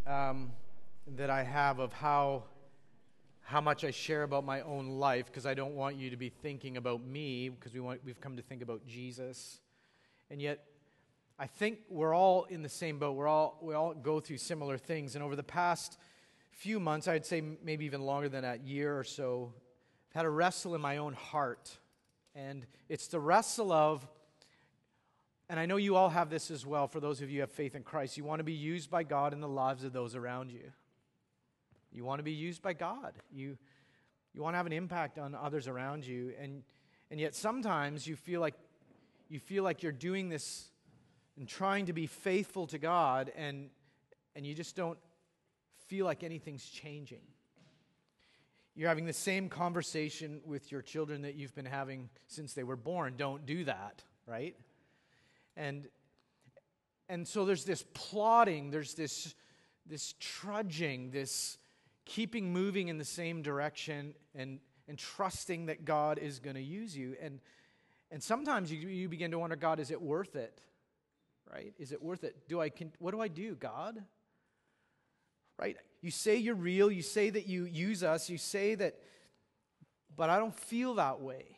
that I have of how much I share about my own life, because I don't want you to be thinking about me, because we've come to think about Jesus. And yet, I think we're all in the same boat. We all go through similar things. And over the past few months, I'd say maybe even longer than that, year or so, I've had a wrestle in my own heart. And it's the wrestle of, and I know you all have this as well, for those of you who have faith in Christ, you want to be used by God in the lives of those around you. You want to be used by God. You want to have an impact on others around you. And yet sometimes you feel like you're doing this and trying to be faithful to God, and you just don't feel like anything's changing. You're having the same conversation with your children that you've been having since they were born. Don't do that, right? And so there's this plodding, there's this trudging, this keeping moving in the same direction and trusting that God is going to use you. And sometimes you begin to wonder, God, is it worth it? Right? Is it worth it? What do I do, God? Right? You say you're real, you say that you use us, you say that, but I don't feel that way.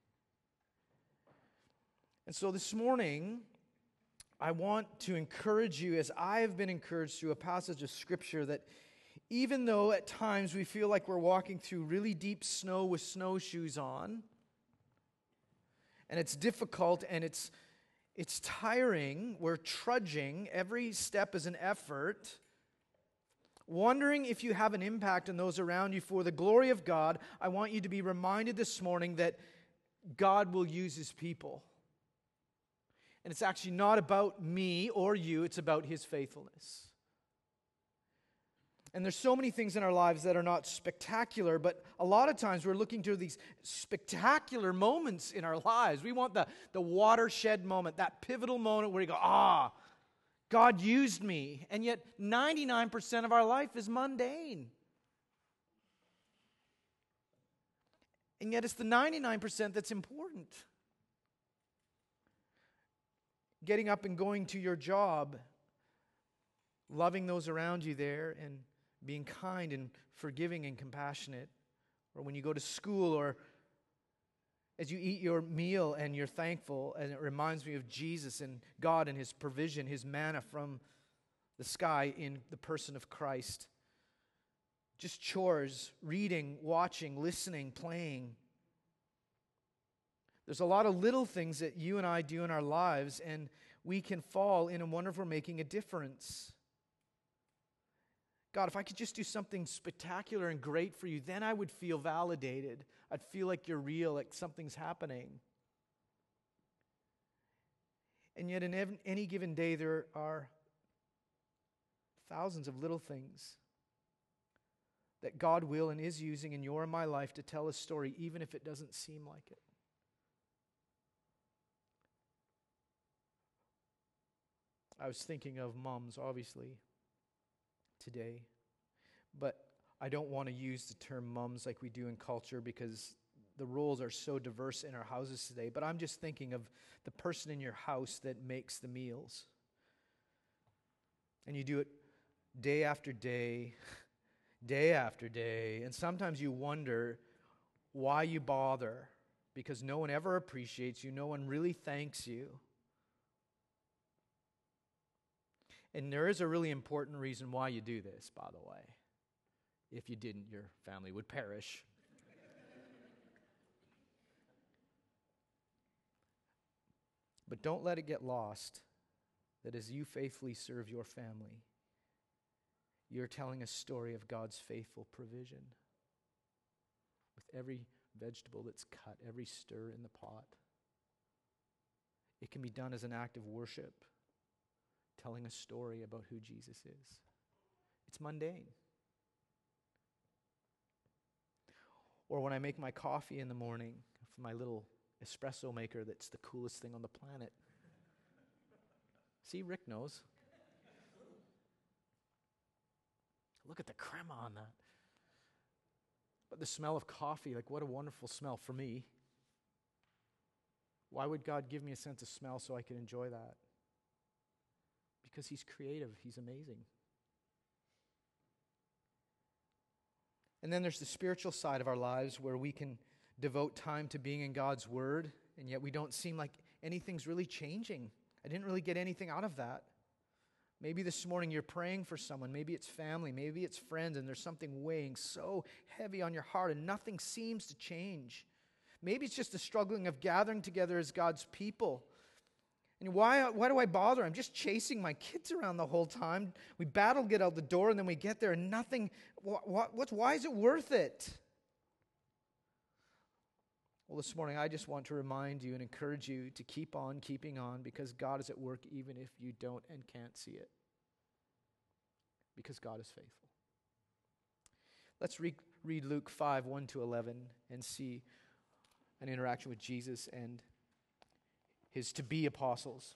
And so this morning, I want to encourage you, as I have been encouraged through a passage of Scripture, that even though at times we feel like we're walking through really deep snow with snowshoes on, and it's difficult and it's tiring, we're trudging, every step is an effort, wondering if you have an impact on those around you for the glory of God, I want you to be reminded this morning that God will use His people. And it's actually not about me or you, it's about His faithfulness. And there's so many things in our lives that are not spectacular, but a lot of times we're looking to these spectacular moments in our lives. We want the watershed moment, that pivotal moment where you go, God used me. And yet 99% of our life is mundane. And yet it's the 99% that's important. Getting up and going to your job, loving those around you there, and being kind and forgiving and compassionate. Or when you go to school, or as you eat your meal and you're thankful, and it reminds me of Jesus and God and His provision, His manna from the sky in the person of Christ. Just chores, reading, watching, listening, playing. There's a lot of little things that you and I do in our lives, and we can fall in and wonder if we're making a difference. God, if I could just do something spectacular and great for you, then I would feel validated. I'd feel like you're real, like something's happening. And yet in any given day, there are thousands of little things that God will and is using in your and my life to tell a story, even if it doesn't seem like it. I was thinking of moms, obviously, today. But I don't want to use the term mums like we do in culture, because the roles are so diverse in our houses today. But I'm just thinking of the person in your house that makes the meals. And you do it day after day, day after day. And sometimes you wonder why you bother, because no one ever appreciates you. No one really thanks you. And there is a really important reason why you do this, by the way. If you didn't, your family would perish. But don't let it get lost that as you faithfully serve your family, you're telling a story of God's faithful provision. With every vegetable that's cut, every stir in the pot. It can be done as an act of worship, telling a story about who Jesus is. It's mundane. Or when I make my coffee in the morning, my little espresso maker that's the coolest thing on the planet. See, Rick knows. Look at the crema on that. But the smell of coffee, like what a wonderful smell for me. Why would God give me a sense of smell so I can enjoy that? Because He's creative. He's amazing. And then there's the spiritual side of our lives where we can devote time to being in God's Word, and yet we don't seem like anything's really changing. I didn't really get anything out of that. Maybe this morning you're praying for someone. Maybe it's family. Maybe it's friends, and there's something weighing so heavy on your heart, and nothing seems to change. Maybe it's just the struggling of gathering together as God's people. And why do I bother? I'm just chasing my kids around the whole time. We battle, get out the door, and then we get there, and nothing. Why is it worth it? Well, this morning I just want to remind you and encourage you to keep on keeping on, because God is at work even if you don't and can't see it. Because God is faithful. Let's read Luke 5, 1-11 and see an interaction with Jesus and his to-be apostles.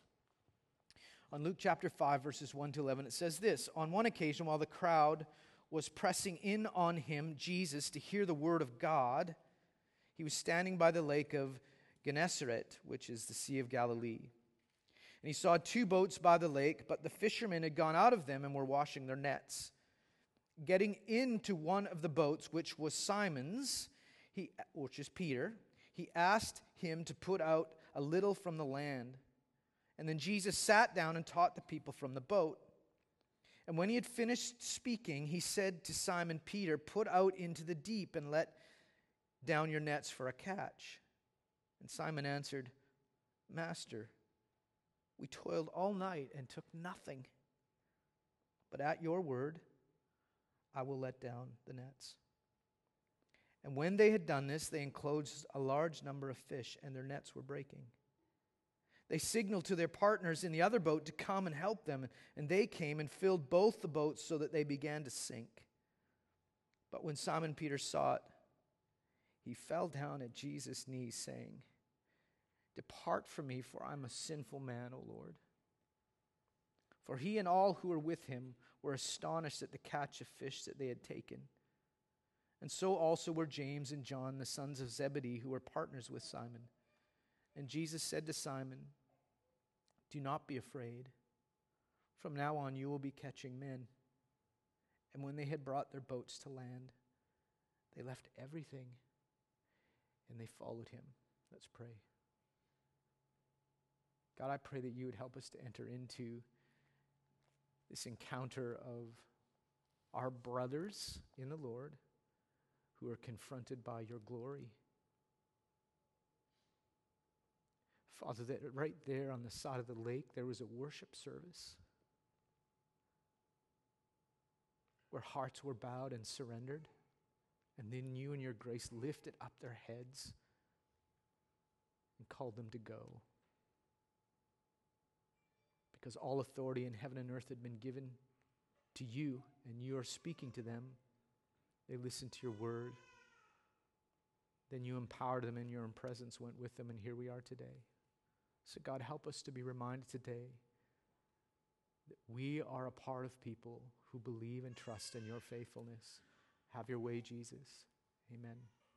On Luke chapter 5, verses 1-11, it says this: On one occasion, while the crowd was pressing in on him, Jesus, to hear the word of God, he was standing by the lake of Gennesaret, which is the Sea of Galilee. And he saw 2 boats by the lake, but the fishermen had gone out of them and were washing their nets. Getting into one of the boats, which was Simon's, which is Peter, he asked him to put out a little from the land. And then Jesus sat down and taught the people from the boat. And when he had finished speaking, he said to Simon Peter, "Put out into the deep and let down your nets for a catch." And Simon answered, "Master, we toiled all night and took nothing. But at your word, I will let down the nets." And when they had done this, they enclosed a large number of fish, and their nets were breaking. They signaled to their partners in the other boat to come and help them, and they came and filled both the boats so that they began to sink. But when Simon Peter saw it, he fell down at Jesus' knees, saying, "Depart from me, for I am a sinful man, O Lord." For he and all who were with him were astonished at the catch of fish that they had taken. And so also were James and John, the sons of Zebedee, who were partners with Simon. And Jesus said to Simon, "Do not be afraid. From now on you will be catching men." And when they had brought their boats to land, they left everything and they followed him. Let's pray. God, I pray that you would help us to enter into this encounter of our brothers in the Lord who are confronted by your glory. Father, that right there on the side of the lake, there was a worship service where hearts were bowed and surrendered, and then you in your grace lifted up their heads and called them to go. Because all authority in heaven and earth had been given to you, and you are speaking to them. They listened to your word. Then you empowered them, and your presence went with them, and here we are today. So God, help us to be reminded today that we are a part of people who believe and trust in your faithfulness. Have your way, Jesus. Amen.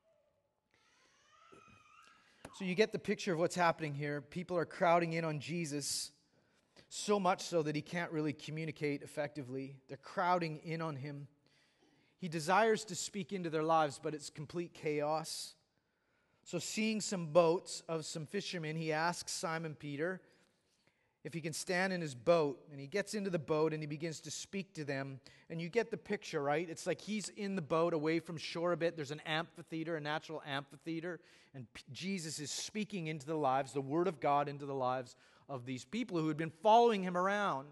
So you get the picture of what's happening here. People are crowding in on Jesus, so much so that he can't really communicate effectively. They're crowding in on him. He desires to speak into their lives, but it's complete chaos. So seeing some boats of some fishermen, he asks Simon Peter if he can stand in his boat. And he gets into the boat and he begins to speak to them. And you get the picture, right? It's like he's in the boat away from shore a bit. There's an amphitheater, a natural amphitheater. And Jesus is speaking into the lives, the Word of God into the lives of these people who had been following him around.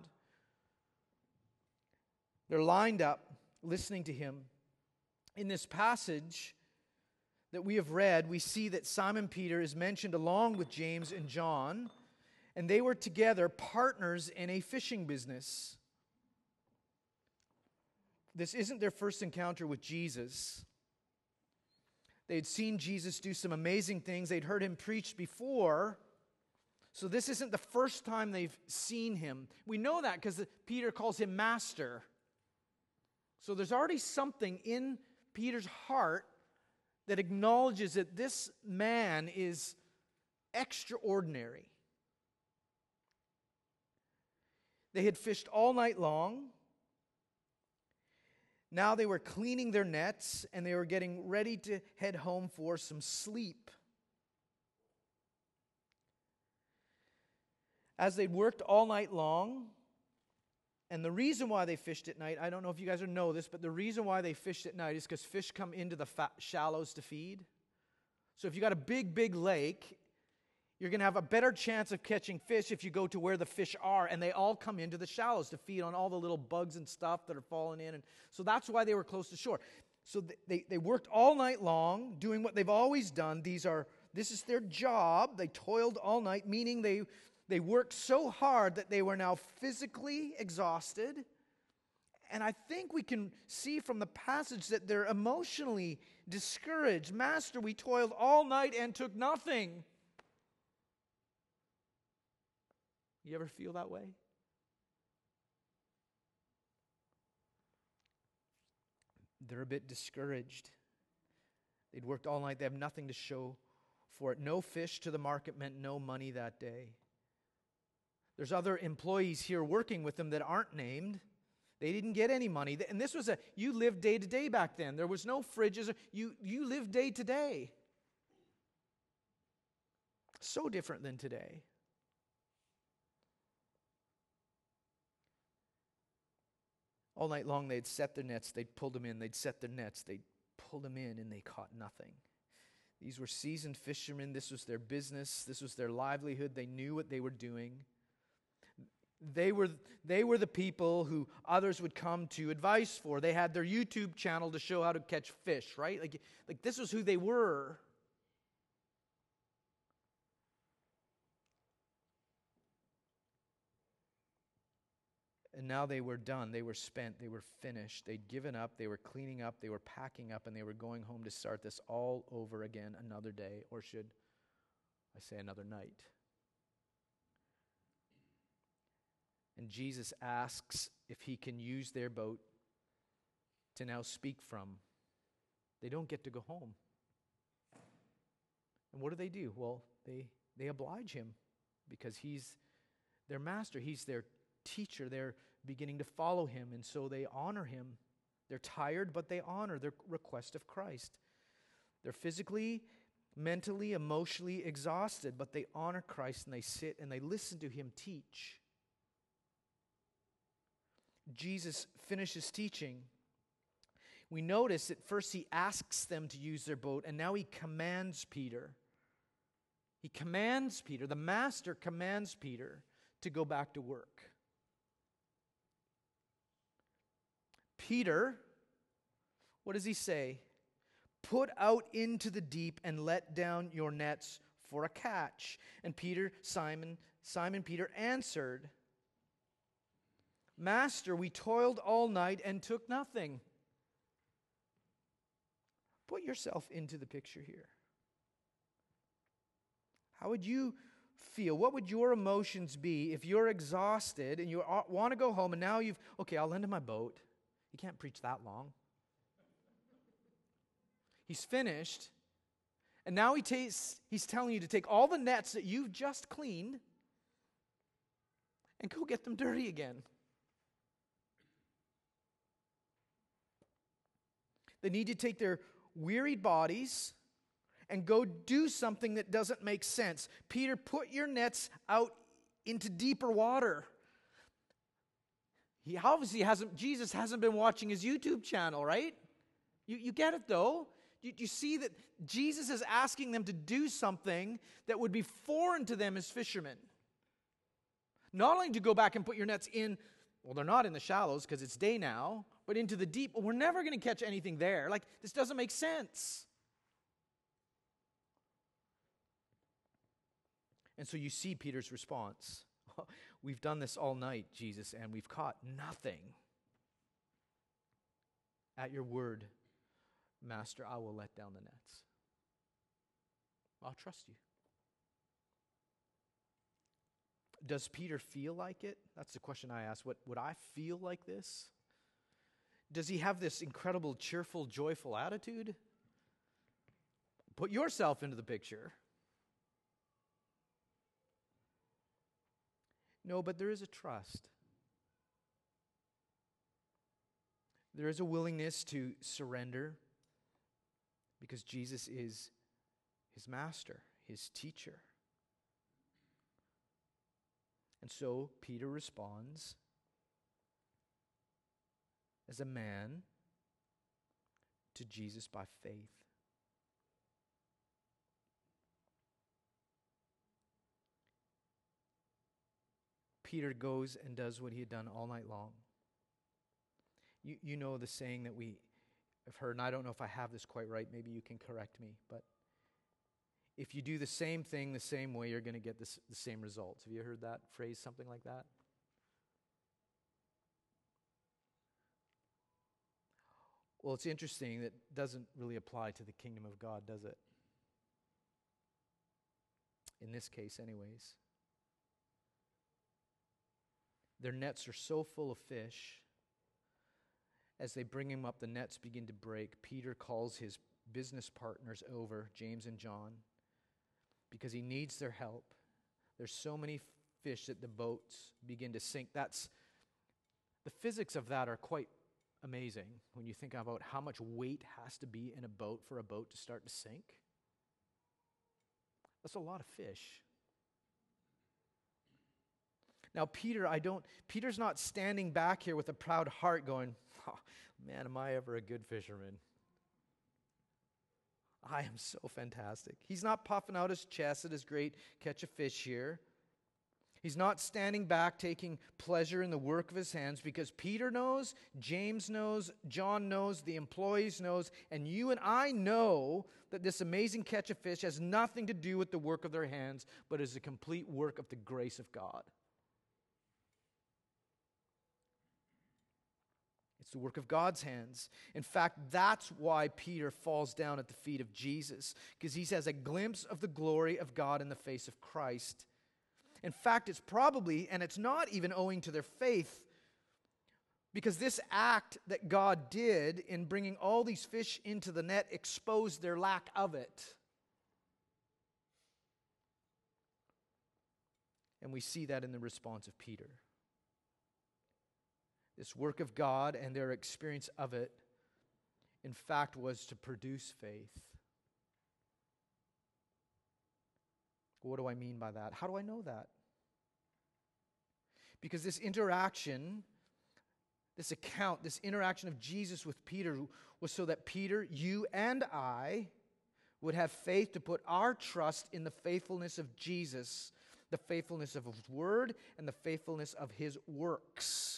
They're lined up, listening to him. In this passage that we have read, we see that Simon Peter is mentioned along with James and John, and they were together partners in a fishing business. This isn't their first encounter with Jesus. They had seen Jesus do some amazing things. They'd heard him preach before. So this isn't the first time they've seen him. We know that because Peter calls him Master. So there's already something in Peter's heart that acknowledges that this man is extraordinary. They had fished all night long. Now they were cleaning their nets, and they were getting ready to head home for some sleep. As they'd worked all night long, and the reason why they fished at night, I don't know if you guys know this, but the reason why they fished at night is because fish come into the shallows to feed. So if you got a big, big lake, you're going to have a better chance of catching fish if you go to where the fish are, and they all come into the shallows to feed on all the little bugs and stuff that are falling in. And so that's why they were close to shore. So they worked all night long doing what they've always done. This is their job. They toiled all night, meaning they worked so hard that they were now physically exhausted. And I think we can see from the passage that they're emotionally discouraged. Master, we toiled all night and took nothing. You ever feel that way? They're a bit discouraged. They'd worked all night. They have nothing to show for it. No fish to the market meant no money that day. There's other employees here working with them that aren't named. They didn't get any money. And this was you lived day to day back then. There was no fridges. You lived day to day. So different than today. All night long they'd set their nets, they'd pulled them in, they'd set their nets, they'd pulled them in, and they caught nothing. These were seasoned fishermen. This was their business. This was their livelihood. They knew what they were doing. They were the people who others would come to advice for. They had their YouTube channel to show how to catch fish, right? Like this was who they were. And now they were done. They were spent. They were finished. They'd given up. They were cleaning up. They were packing up. And they were going home to start this all over again another day. Or should I say another night? And Jesus asks if he can use their boat to now speak from. They don't get to go home. And what do? Well, they oblige him because he's their master. He's their teacher. They're beginning to follow him, and so they honor him. They're tired, but they honor their request of Christ. They're physically, mentally, emotionally exhausted, but they honor Christ, and they sit and they listen to him teach. Jesus finishes teaching. We notice that first he asks them to use their boat, and now he commands Peter. He commands Peter, the master commands Peter to go back to work. Peter, what does he say? Put out into the deep and let down your nets for a catch. And Simon Peter answered, Master, we toiled all night and took nothing. Put yourself into the picture here. How would you feel? What would your emotions be if you're exhausted and you want to go home and now I'll lend him my boat. He can't preach that long. He's finished. And now he's telling you to take all the nets that you've just cleaned and go get them dirty again. They need to take their wearied bodies and go do something that doesn't make sense. Peter, put your nets out into deeper water. Jesus hasn't been watching his YouTube channel, right? You get it though? You see that Jesus is asking them to do something that would be foreign to them as fishermen. Not only to go back and put your nets in, well, they're not in the shallows because it's day now, but into the deep. Well, we're never going to catch anything there. Like, this doesn't make sense. And so you see Peter's response. We've done this all night, Jesus, and we've caught nothing. At your word, Master, I will let down the nets. I'll trust you. Does Peter feel like it? That's the question I ask. Would I feel like this? Does he have this incredible, cheerful, joyful attitude? Put yourself into the picture. No, but there is a trust. There is a willingness to surrender because Jesus is his master, his teacher. And so Peter responds as a man to Jesus by faith. Peter goes and does what he had done all night long. You know the saying that we have heard, and I don't know if I have this quite right. Maybe you can correct me. But if you do the same thing the same way, you're going to get the same results. Have you heard that phrase, something like that? Well, it's interesting that it doesn't really apply to the kingdom of God, does it? In this case, anyways. Their nets are so full of fish. As they bring him up, the nets begin to break. Peter calls his business partners over, James and John, because he needs their help. There's so many fish that the boats begin to sink. The physics of that are quite amazing when you think about how much weight has to be in a boat for a boat to start to sink. That's a lot of fish. Now, Peter's not standing back here with a proud heart going, oh, man, am I ever a good fisherman? I am so fantastic. He's not puffing out his chest at his great catch of fish here. He's not standing back taking pleasure in the work of his hands, because Peter knows, James knows, John knows, the employees knows, and you and I know that this amazing catch of fish has nothing to do with the work of their hands, but is a complete work of the grace of God. It's the work of God's hands. In fact, that's why Peter falls down at the feet of Jesus, because he has a glimpse of the glory of God in the face of Christ. In fact, it's probably, and it's not even owing to their faith, because this act that God did in bringing all these fish into the net exposed their lack of it. And we see that in the response of Peter. This work of God and their experience of it, in fact, was to produce faith. What do I mean by that? How do I know that? Because this interaction, this interaction of Jesus with Peter was so that Peter, you and I, would have faith to put our trust in the faithfulness of Jesus, the faithfulness of His Word, and the faithfulness of His works.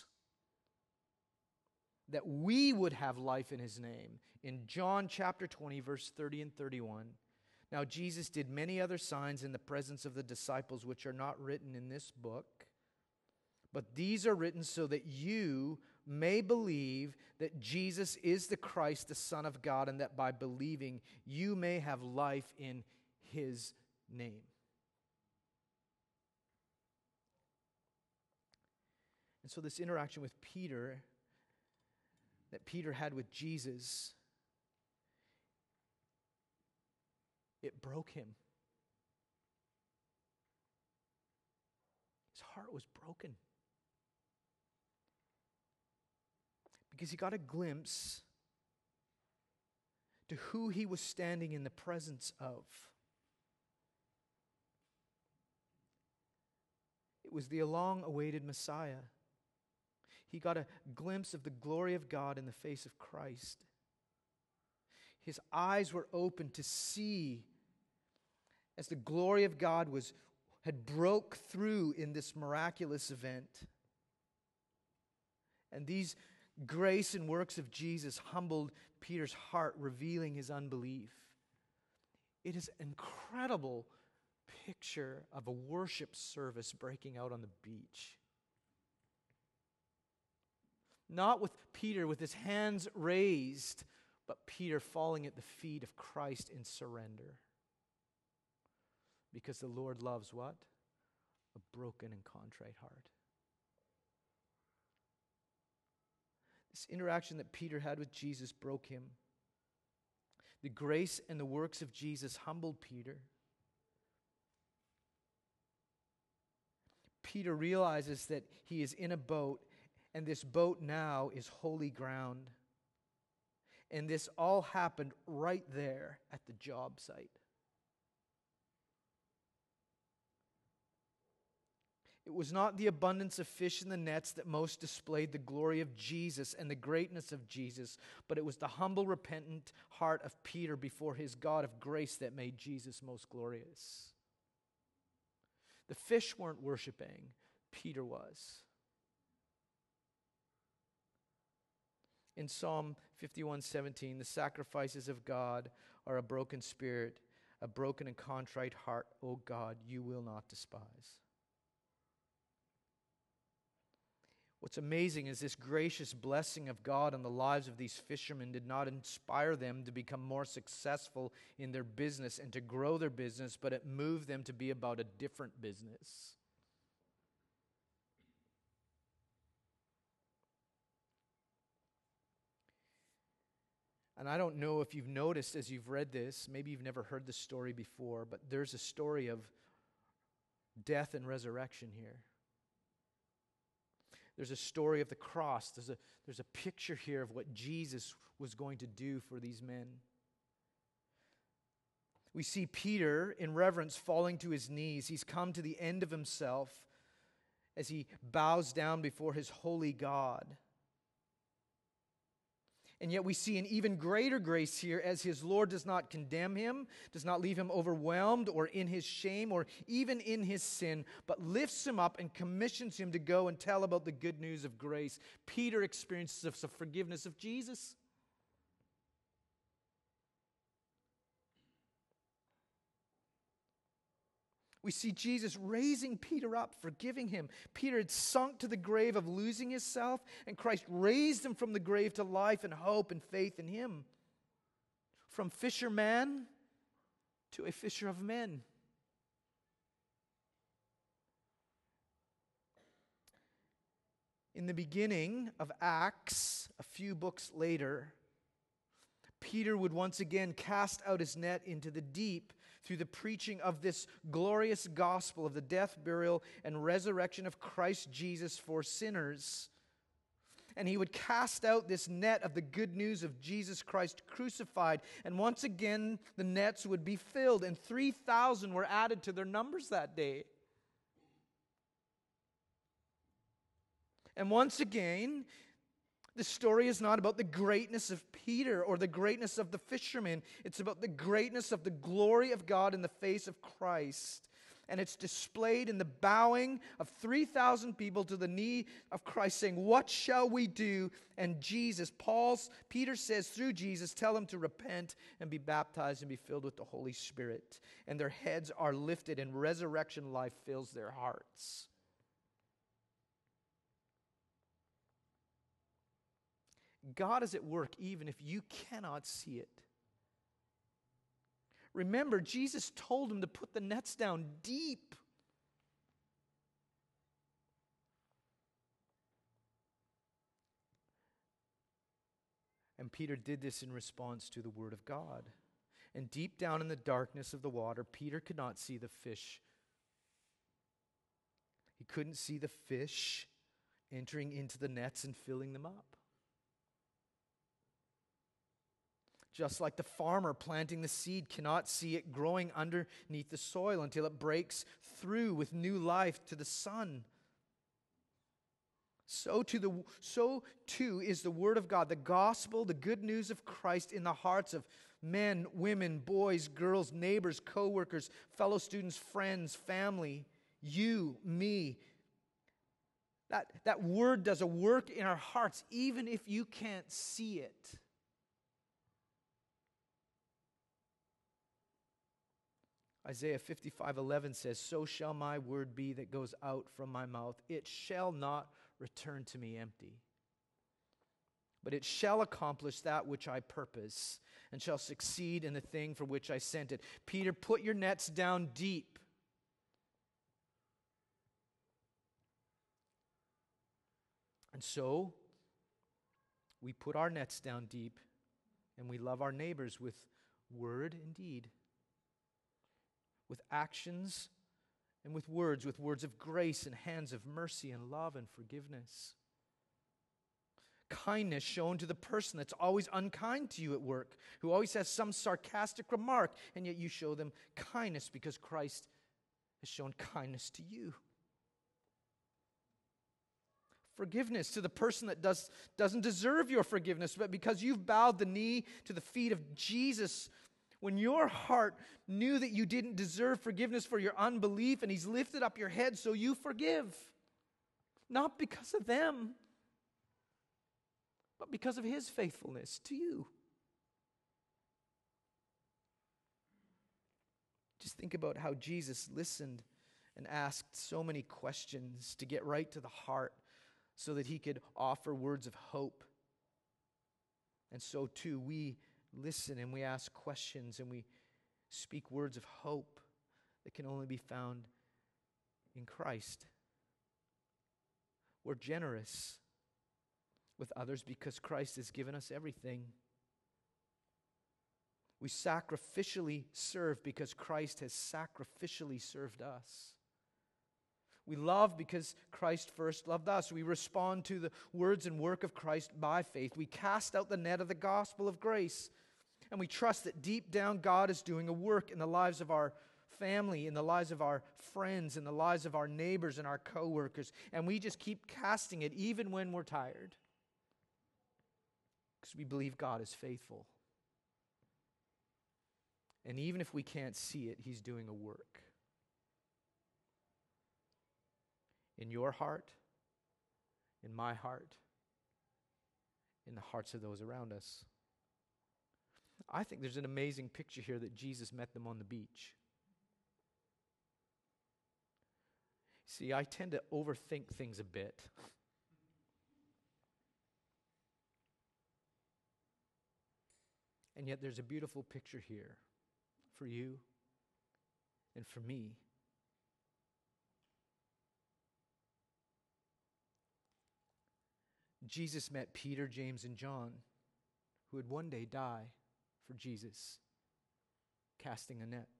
That we would have life in His name. In John chapter 20, verse 30 and 31, now Jesus did many other signs in the presence of the disciples, which are not written in this book, but these are written so that you may believe that Jesus is the Christ, the Son of God, and that by believing you may have life in His name. And so this interaction with Peter that Peter had with Jesus, it broke him. His heart was broken. Because he got a glimpse to who he was standing in the presence of. It was the long-awaited Messiah. He got a glimpse of the glory of God in the face of Christ. His eyes were open to see as the glory of God had broke through in this miraculous event. And these grace and works of Jesus humbled Peter's heart, revealing his unbelief. It is an incredible picture of a worship service breaking out on the beach. Not with Peter with his hands raised, but Peter falling at the feet of Christ in surrender. Because the Lord loves what? A broken and contrite heart. This interaction that Peter had with Jesus broke him. The grace and the works of Jesus humbled Peter. Peter realizes that he is in a boat, and this boat now is holy ground. And this all happened right there at the job site. It was not the abundance of fish in the nets that most displayed the glory of Jesus and the greatness of Jesus, but it was the humble, repentant heart of Peter before his God of grace that made Jesus most glorious. The fish weren't worshiping, Peter was. In Psalm 51:17, the sacrifices of God are a broken spirit, a broken and contrite heart, O God, you will not despise. What's amazing is this gracious blessing of God on the lives of these fishermen did not inspire them to become more successful in their business and to grow their business, but it moved them to be about a different business. And I don't know if you've noticed as you've read this, maybe you've never heard this story before, but there's a story of death and resurrection here. There's a story of the cross. There's a picture here of what Jesus was going to do for these men. We see Peter, in reverence, falling to his knees. He's come to the end of himself as he bows down before his holy God. And yet we see an even greater grace here as his Lord does not condemn him, does not leave him overwhelmed or in his shame or even in his sin, but lifts him up and commissions him to go and tell about the good news of grace. Peter experiences the forgiveness of Jesus. We see Jesus raising Peter up, forgiving him. Peter had sunk to the grave of losing himself, and Christ raised him from the grave to life and hope and faith in him. From fisherman to a fisher of men. In the beginning of Acts, a few books later, Peter would once again cast out his net into the deep through the preaching of this glorious gospel of the death, burial, and resurrection of Christ Jesus for sinners. And he would cast out this net of the good news of Jesus Christ crucified. And once again, the nets would be filled, and 3,000 were added to their numbers that day. And once again, the story is not about the greatness of Peter or the greatness of the fishermen. It's about the greatness of the glory of God in the face of Christ. And it's displayed in the bowing of 3,000 people to the knee of Christ saying, "What shall we do?" And Peter says through Jesus, tell them to repent and be baptized and be filled with the Holy Spirit. And their heads are lifted and resurrection life fills their hearts. God is at work even if you cannot see it. Remember, Jesus told him to put the nets down deep. And Peter did this in response to the word of God. And deep down in the darkness of the water, Peter could not see the fish. He couldn't see the fish entering into the nets and filling them up. Just like the farmer planting the seed cannot see it growing underneath the soil until it breaks through with new life to the sun. So too is the Word of God, the gospel, the good news of Christ in the hearts of men, women, boys, girls, neighbors, co-workers, fellow students, friends, family, you, me. That Word does a work in our hearts even if you can't see it. Isaiah 55:11 says, "So shall my word be that goes out from my mouth. It shall not return to me empty, but it shall accomplish that which I purpose and shall succeed in the thing for which I sent it." Peter, put your nets down deep. And so, we put our nets down deep and we love our neighbors with word and deed. With actions and with words of grace and hands of mercy and love and forgiveness. Kindness shown to the person that's always unkind to you at work, who always has some sarcastic remark, and yet you show them kindness because Christ has shown kindness to you. Forgiveness to the person that doesn't deserve your forgiveness, but because you've bowed the knee to the feet of Jesus, when your heart knew that you didn't deserve forgiveness for your unbelief, and He's lifted up your head so you forgive. Not because of them, but because of His faithfulness to you. Just think about how Jesus listened and asked so many questions to get right to the heart so that He could offer words of hope. And so too, we listen and we ask questions and we speak words of hope that can only be found in Christ. We're generous with others because Christ has given us everything. We sacrificially serve because Christ has sacrificially served us. We love because Christ first loved us. We respond to the words and work of Christ by faith. We cast out the net of the gospel of grace. And we trust that deep down God is doing a work in the lives of our family, in the lives of our friends, in the lives of our neighbors and our co-workers. And we just keep casting it even when we're tired. Because we believe God is faithful. And even if we can't see it, He's doing a work. In your heart, in my heart, in the hearts of those around us. I think there's an amazing picture here that Jesus met them on the beach. See, I tend to overthink things a bit. And yet there's a beautiful picture here for you and for me. Jesus met Peter, James, and John, who would one day die for Jesus, casting a net.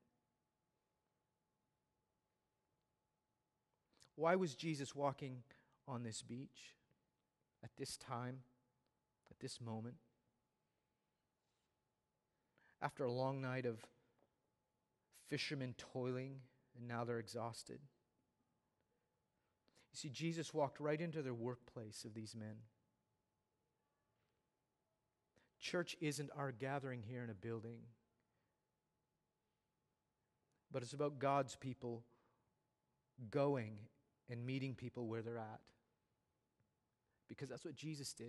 Why was Jesus walking on this beach at this time, at this moment? After a long night of fishermen toiling, and now they're exhausted. You see, Jesus walked right into the workplace of these men. Church isn't our gathering here in a building, but it's about God's people going and meeting people where they're at. Because that's what Jesus did.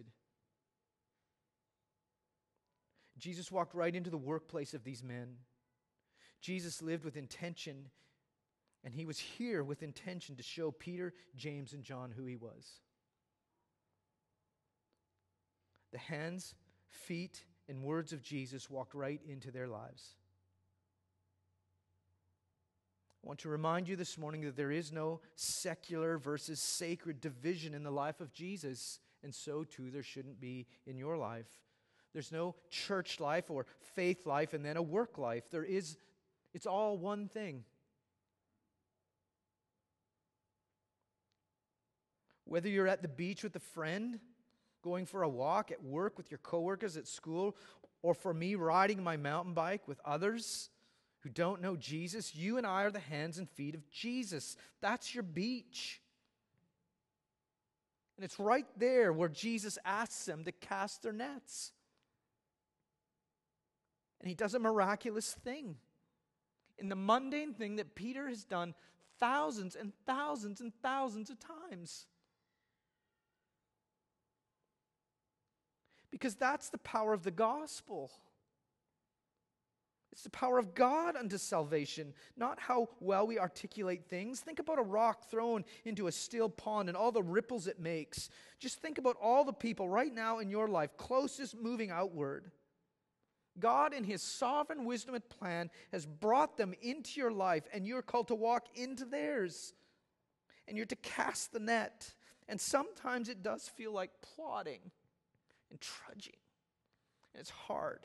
Jesus walked right into the workplace of these men. Jesus lived with intention, and He was here with intention to show Peter, James, and John who He was. The hands, feet, and words of Jesus walked right into their lives. I want to remind you this morning that there is no secular versus sacred division in the life of Jesus, and so too there shouldn't be in your life. There's no church life or faith life and then a work life. It's all one thing. Whether you're at the beach with a friend, going for a walk, at work with your coworkers, at school, or for me, riding my mountain bike with others who don't know Jesus, you and I are the hands and feet of Jesus. That's your beach. And it's right there where Jesus asks them to cast their nets. And He does a miraculous thing. In the mundane thing that Peter has done thousands and thousands and thousands of times. Because that's the power of the gospel. It's the power of God unto salvation, not how well we articulate things. Think about a rock thrown into a still pond and all the ripples it makes. Just think about all the people right now in your life closest moving outward. God, in His sovereign wisdom and plan, has brought them into your life, and you're called to walk into theirs. And you're to cast the net. And sometimes it does feel like plodding and trudging. And it's hard.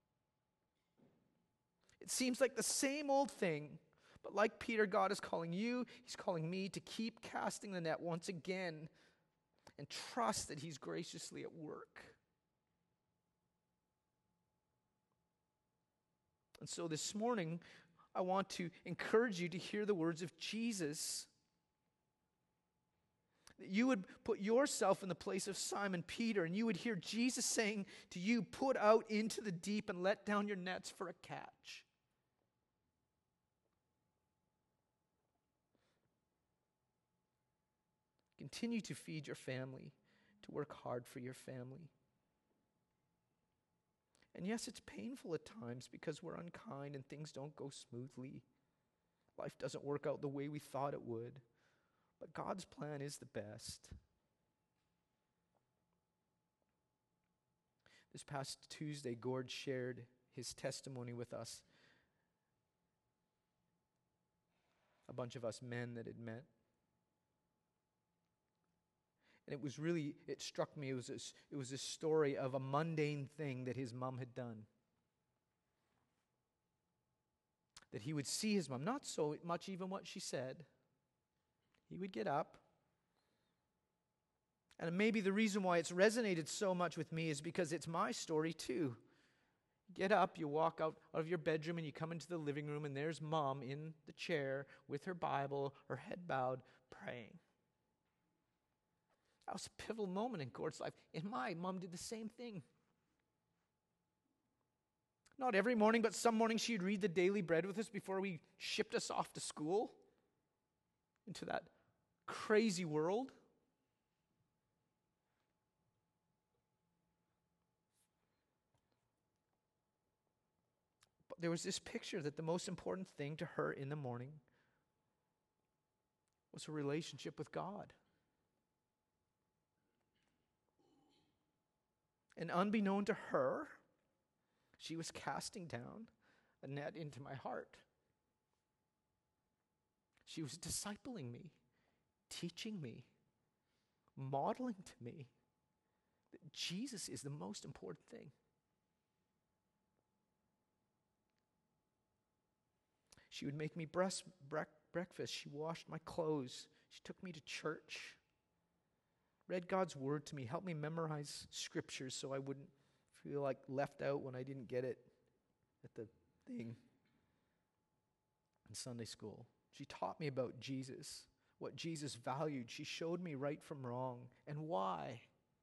It seems like the same old thing, but like Peter, God is calling you, He's calling me to keep casting the net once again. and trust that He's graciously at work. And so this morning, I want to encourage you to hear the words of Jesus. That you would put yourself in the place of Simon Peter, and you would hear Jesus saying to you, put out into the deep and let down your nets for a catch. Continue to feed your family, to work hard for your family. And yes, it's painful at times because we're unkind and things don't go smoothly. Life doesn't work out the way we thought it would. But God's plan is the best. This past Tuesday, Gord shared his testimony with us. A bunch of us men that had met. And it struck me, it was a story of a mundane thing that his mom had done. That he would see his mom, not so much even what she said. He would get up. And maybe the reason why it's resonated so much with me is because it's my story too. Get up, you walk out of your bedroom and you come into the living room and there's Mom in the chair with her Bible, her head bowed, praying. That was a pivotal moment in Gord's life. And my mom did the same thing. Not every morning, but some mornings she'd read the daily bread with us before we shipped us off to school into that crazy world. But there was this picture that the most important thing to her in the morning was her relationship with God. And unbeknown to her, she was casting down a net into my heart. She was discipling me, teaching me, modeling to me that Jesus is the most important thing. She would make me breakfast. She washed my clothes. She took me to church. Read God's word to me, helped me memorize scriptures so I wouldn't feel like left out when I didn't get it at the thing in Sunday school. She taught me about Jesus, what Jesus valued. She showed me right from wrong and why.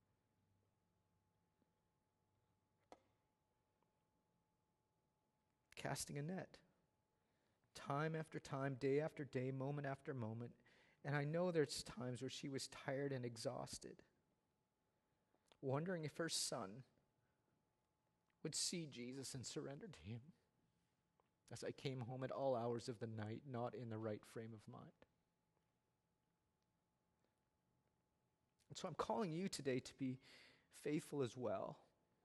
Casting a net. Time after time, day after day, moment after moment. And I know there's times where she was tired and exhausted, wondering if her son would see Jesus and surrender to him as I came home at all hours of the night, not in the right frame of mind. And so I'm calling you today to be faithful as well.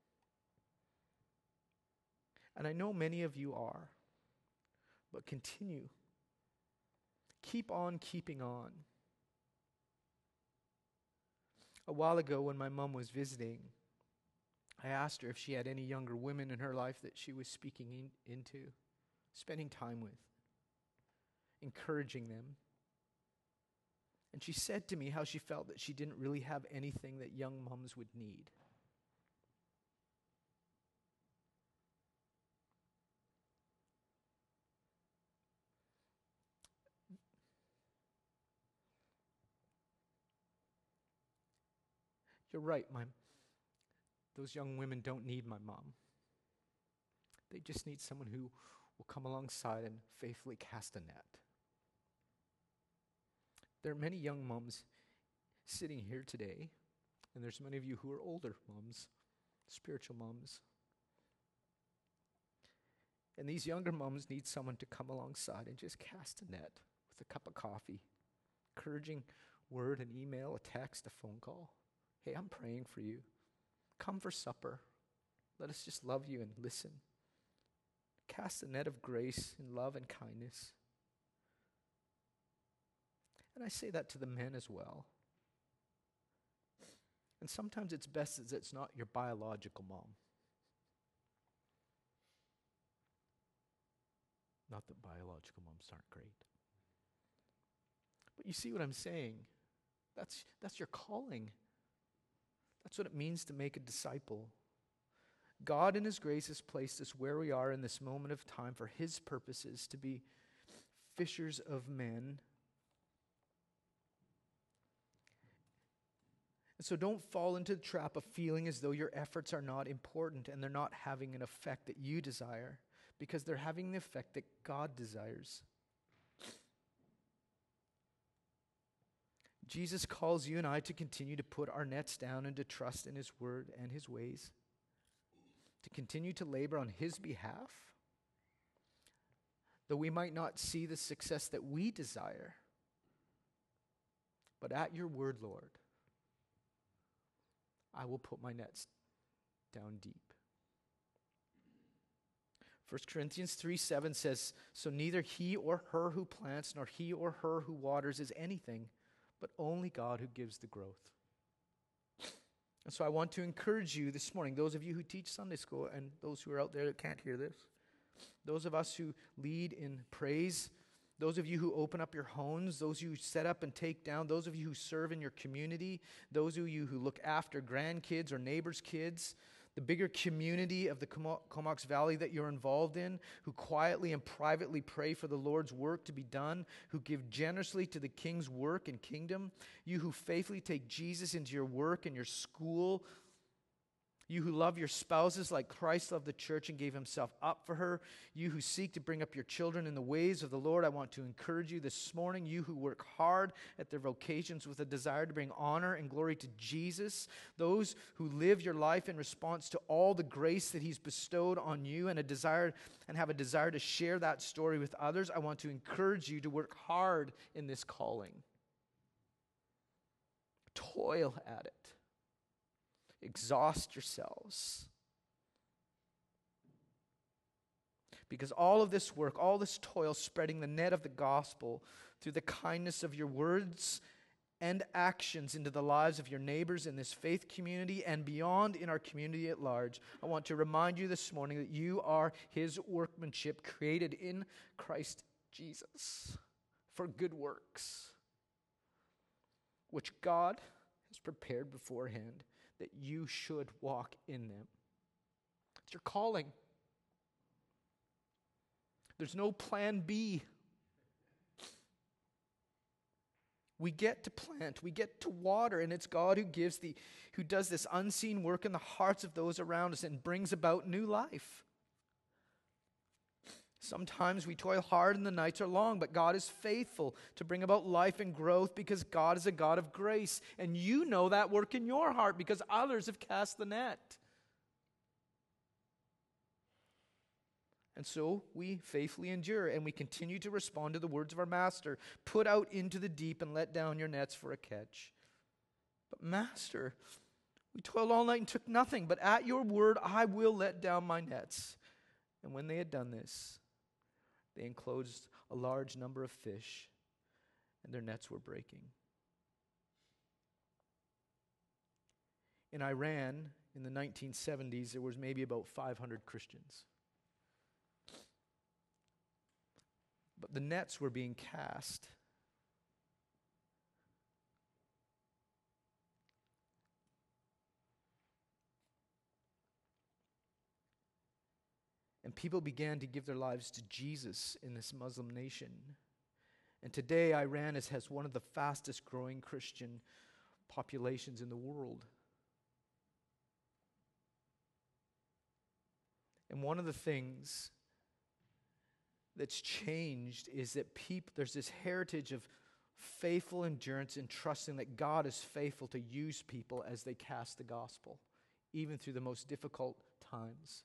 And I know many of you are, but continue. Keep on keeping on. A while ago when my mom was visiting, I asked her if she had any younger women in her life that she was speaking into, spending time with, encouraging them. And she said to me how she felt that she didn't really have anything that young moms would need. You're right, those young women don't need my mom. They just need someone who will come alongside and faithfully cast a net. There are many young moms sitting here today, and there's many of you who are older moms, spiritual moms. And these younger moms need someone to come alongside and just cast a net with a cup of coffee, encouraging word, an email, a text, a phone call. Hey, I'm praying for you. Come for supper. Let us just love you and listen. Cast a net of grace and love and kindness. And I say that to the men as well. And sometimes it's best that it's not your biological mom. Not that biological moms aren't great. But you see what I'm saying? That's your calling. That's what it means to make a disciple. God in His grace has placed us where we are in this moment of time for His purposes, to be fishers of men. And so don't fall into the trap of feeling as though your efforts are not important and they're not having an effect that you desire, because they're having the effect that God desires. Jesus calls you and I to continue to put our nets down and to trust in His word and His ways, to continue to labor on His behalf, though we might not see the success that we desire. But at your word, Lord, I will put my nets down deep. 1 Corinthians 3:7 says, "So neither he or her who plants nor he or her who waters is anything, but only God who gives the growth." And so I want to encourage you this morning, those of you who teach Sunday school and those who are out there that can't hear this, those of us who lead in praise, those of you who open up your homes, those of you who set up and take down, those of you who serve in your community, those of you who look after grandkids or neighbors' kids, the bigger community of the Comox Valley that you're involved in, who quietly and privately pray for the Lord's work to be done, who give generously to the King's work and kingdom, you who faithfully take Jesus into your work and your school, you who love your spouses like Christ loved the church and gave Himself up for her, you who seek to bring up your children in the ways of the Lord, I want to encourage you this morning, you who work hard at their vocations with a desire to bring honor and glory to Jesus, those who live your life in response to all the grace that He's bestowed on you and have a desire to share that story with others, I want to encourage you to work hard in this calling. Toil at it. Exhaust yourselves. Because all of this work, all this toil, spreading the net of the gospel through the kindness of your words and actions into the lives of your neighbors in this faith community and beyond in our community at large, I want to remind you this morning that you are His workmanship created in Christ Jesus for good works, which God has prepared beforehand that you should walk in them. It's your calling. There's no plan B. We get to plant, we get to water, and it's God who does this unseen work in the hearts of those around us and brings about new life. Sometimes we toil hard and the nights are long, but God is faithful to bring about life and growth because God is a God of grace. And you know that work in your heart because others have cast the net. And so we faithfully endure and we continue to respond to the words of our Master. Put out into the deep and let down your nets for a catch. But Master, we toiled all night and took nothing, but at your word I will let down my nets. And when they had done this, they enclosed a large number of fish, and their nets were breaking. In Iran, in the 1970s, there was maybe about 500 Christians. But the nets were being cast. And people began to give their lives to Jesus in this Muslim nation. And today, Iran has one of the fastest growing Christian populations in the world. And one of the things that's changed is that there's this heritage of faithful endurance and trusting that God is faithful to use people as they cast the gospel, even through the most difficult times.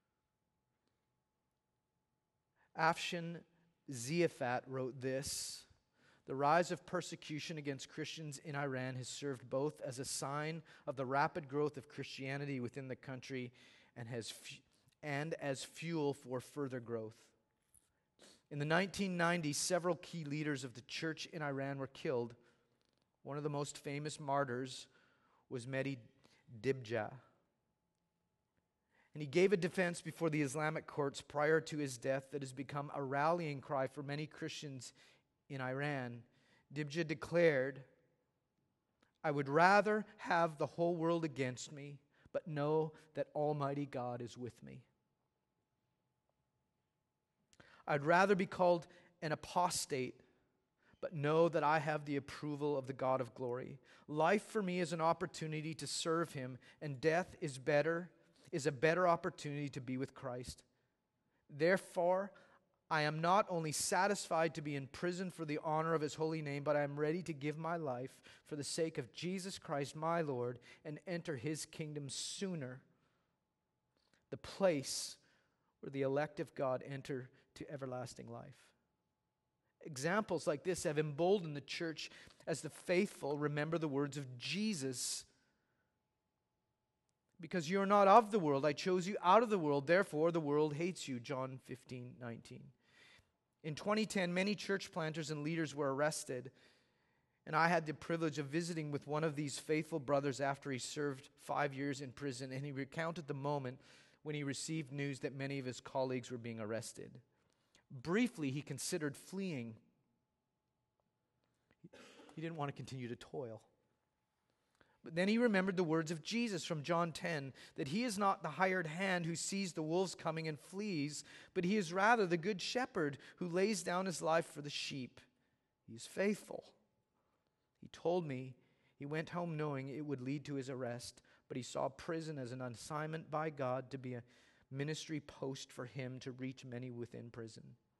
Afshan Ziafat wrote this: "The rise of persecution against Christians in Iran has served both as a sign of the rapid growth of Christianity within the country and as fuel for further growth. In the 1990s, several key leaders of the church in Iran were killed. One of the most famous martyrs was Mehdi Dibja. And he gave a defense before the Islamic courts prior to his death that has become a rallying cry for many Christians in Iran. Dibja declared, I would rather have the whole world against me, but know that Almighty God is with me. I'd rather be called an apostate, but know that I have the approval of the God of glory. Life for me is an opportunity to serve Him, and death is a better opportunity to be with Christ. Therefore, I am not only satisfied to be in prison for the honor of His holy name, but I am ready to give my life for the sake of Jesus Christ, my Lord, and enter His kingdom sooner, the place where the elect of God enter to everlasting life. Examples like this have emboldened the church as the faithful remember the words of Jesus. Because you're not of the world, I chose you out of the world, therefore the world hates you. John 15:19. In 2010, many church planters and leaders were arrested, and I had the privilege of visiting with one of these faithful brothers after he served 5 years in prison, and he recounted the moment when he received news that many of his colleagues were being arrested. Briefly, he considered fleeing. He didn't want to continue to toil. But then he remembered the words of Jesus from John 10, that He is not the hired hand who sees the wolves coming and flees, but He is rather the good shepherd who lays down His life for the sheep. He is faithful. He told me he went home knowing it would lead to his arrest, but he saw prison as an assignment by God to be a ministry post for him to reach many within prison.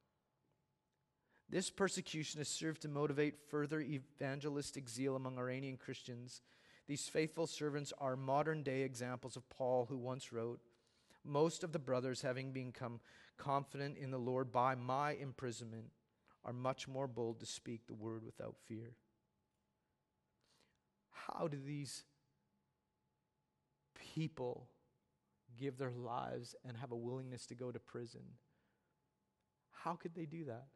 This persecution has served to motivate further evangelistic zeal among Iranian Christians. These faithful servants are modern-day examples of Paul, who once wrote, "Most of the brothers, having become confident in the Lord by my imprisonment, are much more bold to speak the word without fear." How do these people give their lives and have a willingness to go to prison? How could they do that?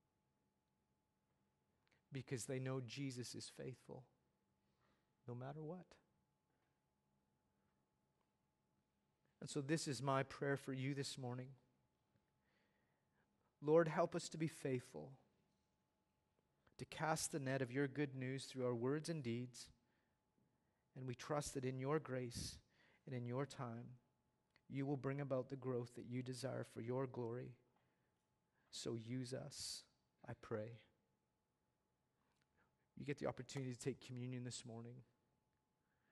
Because they know Jesus is faithful, no matter what. And so this is my prayer for you this morning. Lord, help us to be faithful, to cast the net of your good news through our words and deeds. And we trust that in your grace and in your time, you will bring about the growth that you desire for your glory. So use us, I pray. You get the opportunity to take communion this morning.